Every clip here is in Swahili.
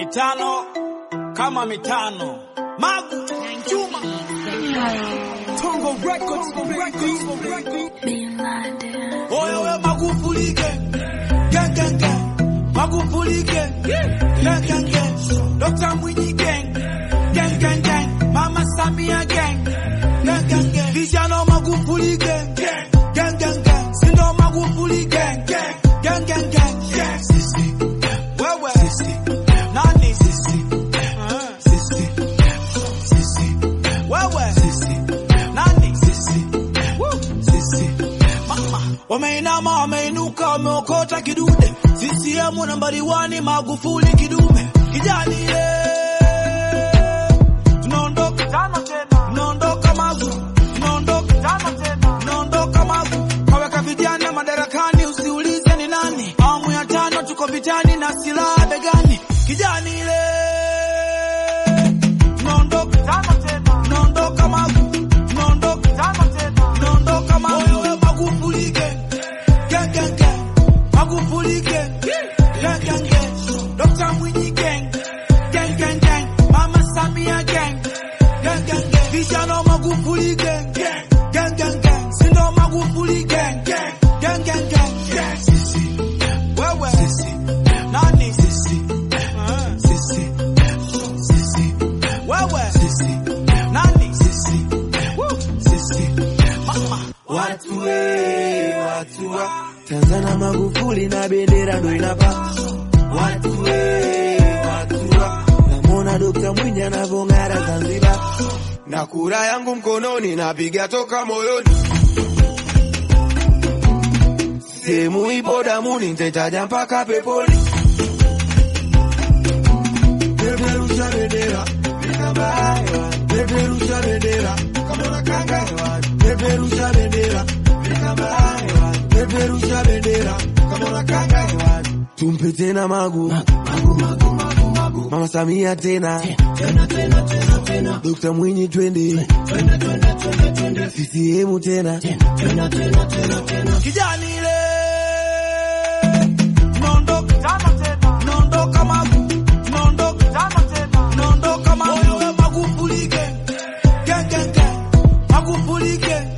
mitano kama mitano. Magu Chuma Tongo Records. Oyo we Magufuli gang. Magufuli gang. Dr. Mwinyi gang. Mama Samia gang. Vijana Magufuli gang. Sindo Magufuli gang. Sisi. Wewe. Sisi. Nani? Sisi. Sisi. Wewe. Sisi. Nani? Sisi. Sisi. Mama. Wameinama, wameinuka, wameokota kidude. CCM nambari 1 Magufuli kidume. Kijani tunaondoka tano tena. Tunaondoka Magu. Tunaondoka tano tena. Tunaondoka Magu. Kaweka vijana madarakani, usiulize ni nani. Awamu ya 5 tuko vitani na silaha begani. Kijani tunaondoka tano tena. Tunaondoka Magu. Tunaondoka tano tena. Tunaondoka Magu. Oyo Magufuli gang. Magufuli gang. Dr. Mwinyi gang. Mama Samia gang. Vijana Magufuli gang. Sindo Magufuli gang. Sisi. Wewe. Sisi. Nani? Sisi. Sisi. Sisi. Wewe. Sisi. Nani? Sisi. Sisi. Mama. Watu Tanzania Magufuli na bendera ndo inapa. Watu namona Dr. Mwinyi anavong'ara Zanzibar. Na kura yangu mkononi napiga toka moyoni. Sehemu ipo damuni nitaja mpaka peponi. Peperusha bendera kama hewa. Peperusha bendera kama nakanga hewa. Peperusha bendera kama hewa. Peperusha bendera kama nakanga hewa. Tumpe tena Magu. Mama Samia tena. Dr. Mwinyi twende. CCM tena. Kijani tunaondoka tano tena. Tunaondoka Magu. Tunaondoka tano tena. Tunaondoka Magu. Oyo Magufuli gang. Magufuli gang.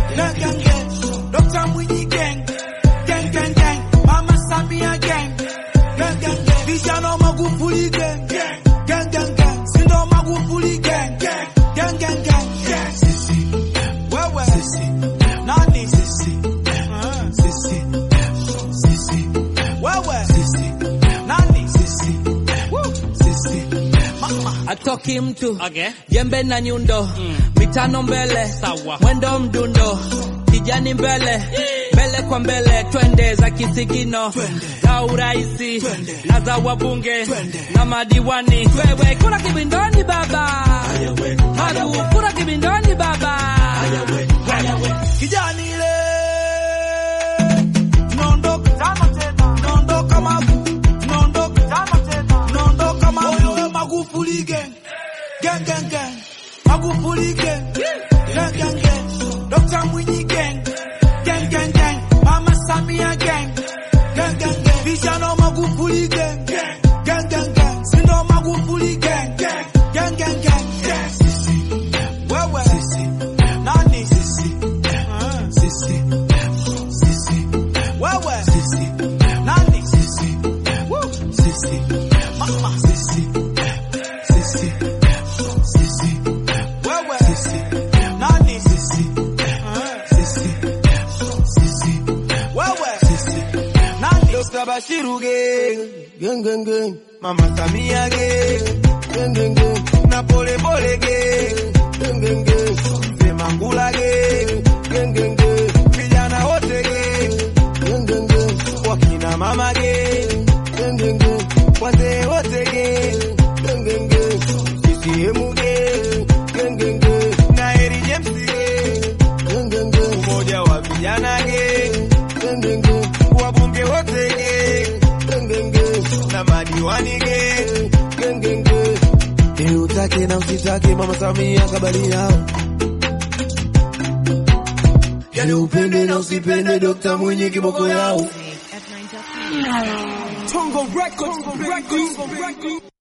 Dr. Mwinyi gang. Mama Samia gang. Vijana Magufuli gang. Sindo Magufuli gang. Sisi. Wewe. Sisi. Nani? Sisi. Sisi. Sisi. Wewe. Sisi. Nani? Sisi. Sisi. Mama. Atoki mtu. Okay. Jembe na nyundo. Mitano mbele. Sawa. Mwendo mdundo. Kijani mbele. Mbele kwa mbele. Twende za kisigino. Na uraisi. Na za wabunge. Na madiwani. Wewe kura kibindoni baba. Magu kura kibindoni baba. Kijani tunaondoka tano tena. Tunaondoka Magu. Tunaondoka tano tena. Tunaondoka Magu. Oyo Magufuli gang. Magufuli gang. Dr. Mwinyi gang. Mama Samia gang. Vijana Magufuli gang. Sindo Magufuli gang. Sisi. Wewe. Sisi. Nani? Sisi. Sisi. Sisi. Wewe. Sisi. Nani? Sisi. Sisi. Mama. Sisi. Sisi. Sisi. Wewe. Sisi. Nani? Sisi. Sisi. Sisi. Wewe. Sisi. Nani? Dr. Bashiru gang. Mama Samia gang. Na pole gang. Semangula gang. Vijana wote gang. Wakina mama gang. Wazee wote gang. CCM gang. Na Heri James gang. Umoja wa vijana gang. Wabunge wote gang. Na madiwani gang. Utake na usitake Mama Samia kabali yao. Yani upende na usipende Dr. Mwinyi kiboko yao. Tongo Records.